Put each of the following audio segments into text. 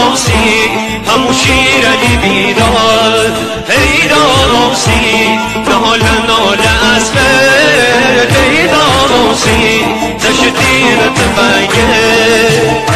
داداسی همون شیر علی بیدار ای داداسی ناله از خیر ای داداسی تشدیرت بگه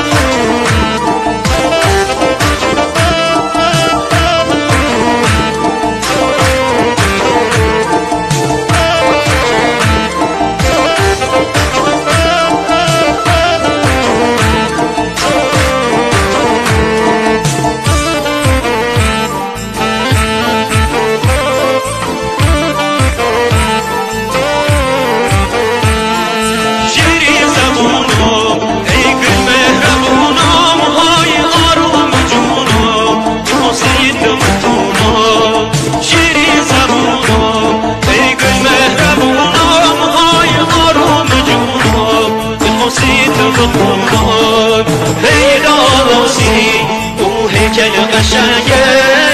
قشنگه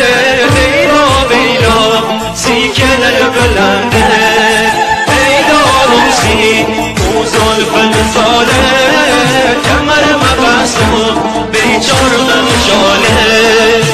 بیلا سیکل بلنده داروسی او زلف نزاله کمر مبستم بیچار من شاله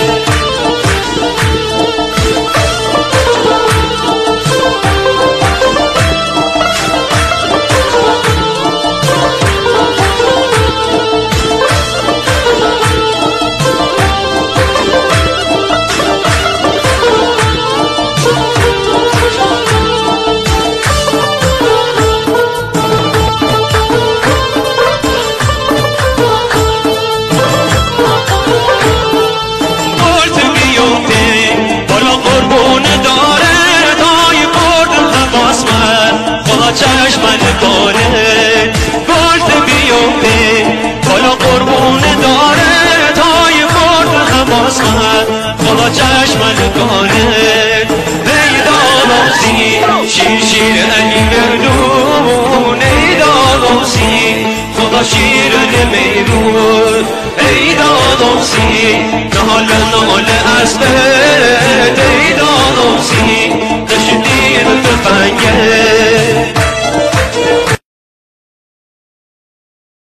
چشمن داره گلد بیومه بالا قربون داره تای مرد حواس من بالا چشمن داره ای داداسی شیر علی مردون ای داداسی خدا شیر نمیرون ای داداسی ناله از